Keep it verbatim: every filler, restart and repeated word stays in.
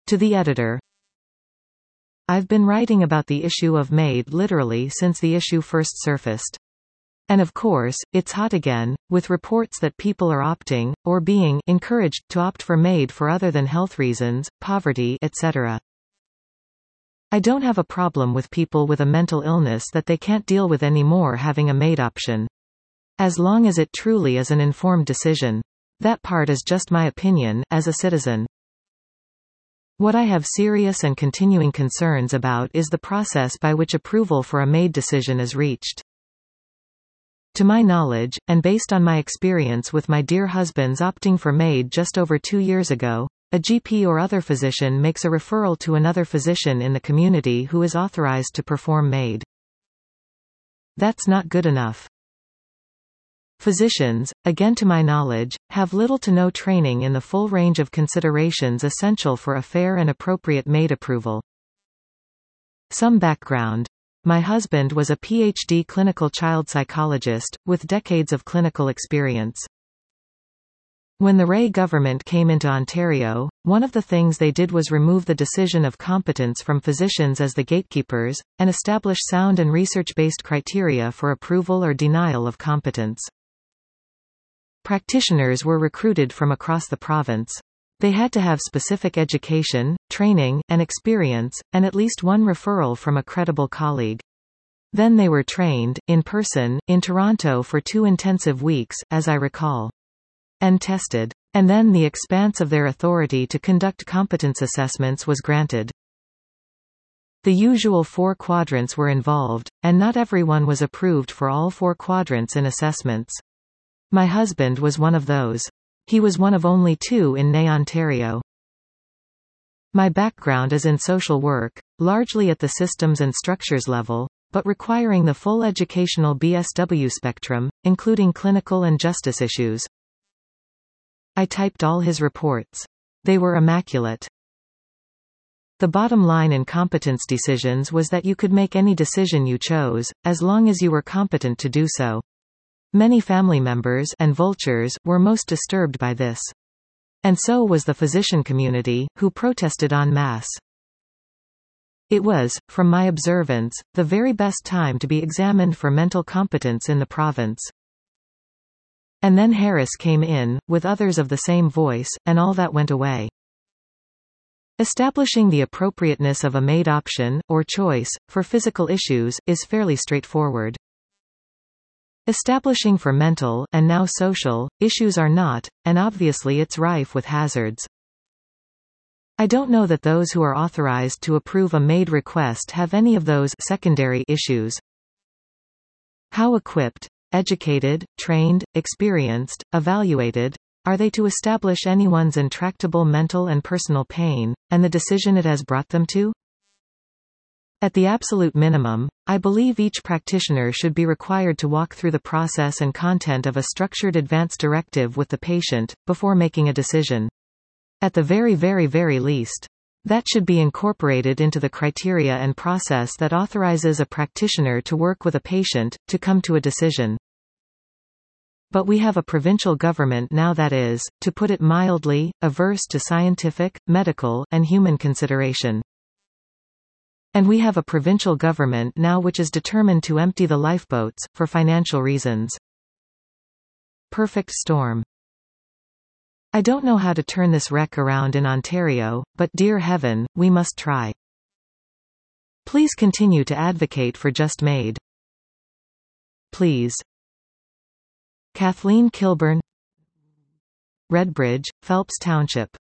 To the editor. I've been writing about the issue of maid literally since the issue first surfaced. And of course, it's hot again, with reports that people are opting, or being, encouraged, to opt for maid for other than health reasons, poverty, et cetera. I don't have a problem with people with a mental illness that they can't deal with anymore having a maid option. As long as it truly is an informed decision. That part is just my opinion, as a citizen. What I have serious and continuing concerns about is the process by which approval for a maid decision is reached. To my knowledge, and based on my experience with my dear husband's opting for maid just over two years ago, a G P or other physician makes a referral to another physician in the community who is authorized to perform maid. That's not good enough. Physicians, again to my knowledge, have little to no training in the full range of considerations essential for a fair and appropriate maid approval. Some background. My husband was a P H D clinical child psychologist, with decades of clinical experience. When the Rae government came into Ontario, one of the things they did was remove the decision of competence from physicians as the gatekeepers, and establish sound and research-based criteria for approval or denial of competence. Practitioners were recruited from across the province. They had to have specific education, training, and experience, and at least one referral from a credible colleague. Then they were trained, in person, in Toronto for two intensive weeks, as I recall. And tested. And then the expanse of their authority to conduct competence assessments was granted. The usual four quadrants were involved, and not everyone was approved for all four quadrants in assessments. My husband was one of those. He was one of only two in N A Ontario. My background is in social work, largely at the systems and structures level, but requiring the full educational B S W spectrum, including clinical and justice issues. I typed all his reports. They were immaculate. The bottom line in competence decisions was that you could make any decision you chose, as long as you were competent to do so. Many family members and vultures were most disturbed by this. And so was the physician community, who protested en masse. It was, from my observance, the very best time to be examined for mental competence in the province. And then Harris came in, with others of the same voice, and all that went away. Establishing the appropriateness of a maid option, or choice, for physical issues, is fairly straightforward. Establishing for mental, and now social, issues are not, and obviously it's rife with hazards. I don't know that those who are authorized to approve a maid request have any of those secondary issues. How equipped, educated, trained, experienced, evaluated, are they to establish anyone's intractable mental and personal pain, and the decision it has brought them to? At the absolute minimum, I believe each practitioner should be required to walk through the process and content of a structured advance directive with the patient, before making a decision. At the very very very least. That should be incorporated into the criteria and process that authorizes a practitioner to work with a patient, to come to a decision. But we have a provincial government now that is, to put it mildly, averse to scientific, medical, and human consideration. And we have a provincial government now which is determined to empty the lifeboats, for financial reasons. Perfect storm. I don't know how to turn this wreck around in Ontario, but dear heaven, we must try. Please continue to advocate for Just Maid. Please. Kathleen Kilburn, Redbridge, Phelps Township.